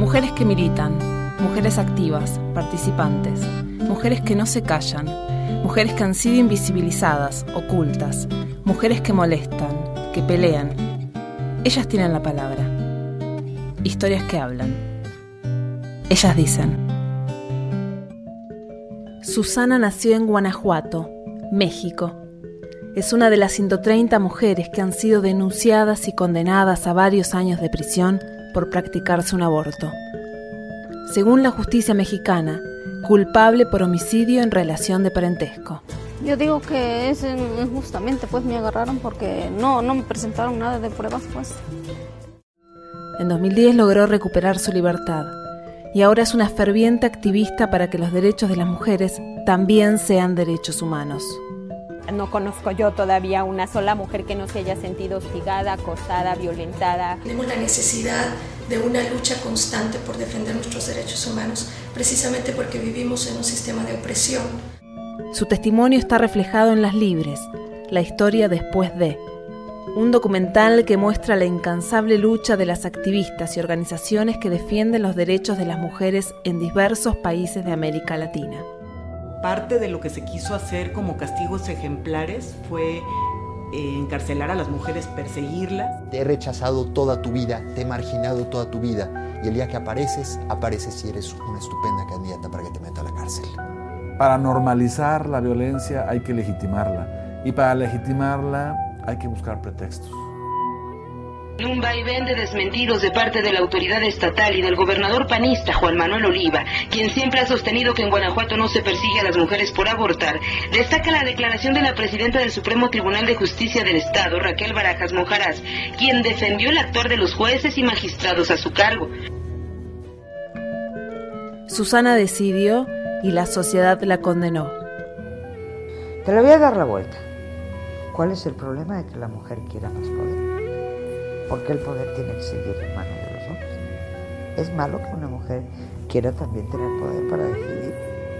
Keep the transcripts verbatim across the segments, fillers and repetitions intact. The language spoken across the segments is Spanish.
Mujeres que militan, mujeres activas, participantes, mujeres que no se callan, mujeres que han sido invisibilizadas, ocultas, mujeres que molestan, que pelean. Ellas tienen la palabra. Historias que hablan. Ellas dicen. Susana nació en Guanajuato, México. Es una de las ciento treinta mujeres que han sido denunciadas y condenadas a varios años de prisión por practicarse un aborto. Según la justicia mexicana, culpable por homicidio en relación de parentesco. Yo digo que es injustamente, pues me agarraron porque no, no me presentaron nada de pruebas, pues. En dos mil diez logró recuperar su libertad y ahora es una ferviente activista para que los derechos de las mujeres también sean derechos humanos. No conozco yo todavía una sola mujer que no se haya sentido hostigada, acosada, violentada. Tenemos la necesidad de una lucha constante por defender nuestros derechos humanos, precisamente porque vivimos en un sistema de opresión. Su testimonio está reflejado en Las Libres, la historia después de, un documental que muestra la incansable lucha de las activistas y organizaciones que defienden los derechos de las mujeres en diversos países de América Latina. Parte de lo que se quiso hacer como castigos ejemplares fue eh, encarcelar a las mujeres, perseguirlas. Te he rechazado toda tu vida, te he marginado toda tu vida y el día que apareces, apareces y eres una estupenda candidata para que te meta a la cárcel. Para normalizar la violencia hay que legitimarla y para legitimarla hay que buscar pretextos. Un vaivén de desmentidos de parte de la autoridad estatal y del gobernador panista Juan Manuel Oliva, quien siempre ha sostenido que en Guanajuato no se persigue a las mujeres por abortar, destaca la declaración de la presidenta del Supremo Tribunal de Justicia del Estado, Raquel Barajas Monjarás, quien defendió el actuar de los jueces y magistrados a su cargo. Susana decidió y la sociedad la condenó. Te la voy a dar la vuelta. ¿Cuál es el problema de que la mujer quiera más poder? Porque el poder tiene que seguir en manos de los hombres. Es malo que una mujer quiera también tener poder para decidir.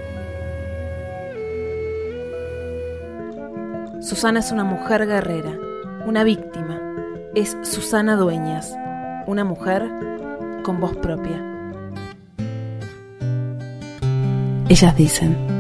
Susana es una mujer guerrera, una víctima. Es Susana Dueñas, una mujer con voz propia. Ellas dicen.